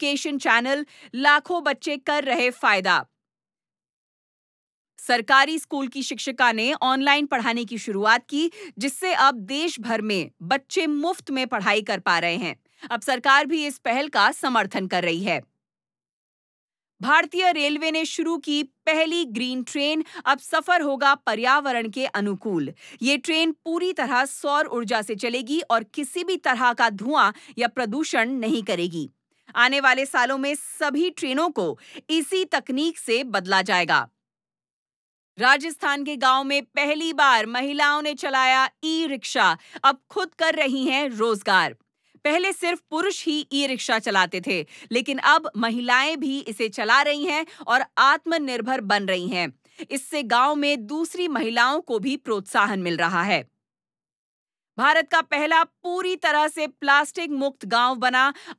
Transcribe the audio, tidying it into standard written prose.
Education channel लाखों बच्चे कर रहे फायदा। सरकारी स्कूल की शिक्षिका ने ऑनलाइन पढ़ाने की शुरुआत की, जिससे अब देश भर में बच्चे मुफ्त में पढ़ाई कर पा रहे हैं। अब सरकार भी इस पहल का समर्थन कर रही है। भारतीय रेलवे ने शुरू की पहली ग्रीन ट्रेन, अब सफर होगा पर्यावरण के अनुकूल। ये ट्रेन पूरी तरह सौर ऊर्जा से चलेगी और किसी भी तरह का धुआं या प्रदूषण नहीं करेगी। आने वाले सालों में सभी ट्रेनों को इसी तकनीक से बदला जाएगा। राजस्थान के गांव में पहली बार महिलाओं ने चलाया ई-रिक्शा, अब खुद कर रही हैं रोजगार। पहले सिर्फ पुरुष ही ई-रिक्शा चलाते थे, लेकिन अब महिलाएं भी इसे चला रही हैं और आत्मनिर्भर बन रही हैं। इससे गांव में दूसरी महिलाओं को भी प्रोत्साहन मिल रहा है। भारत का पहला पूरी तरह से प्लास्टिक मुक्त गांव बना।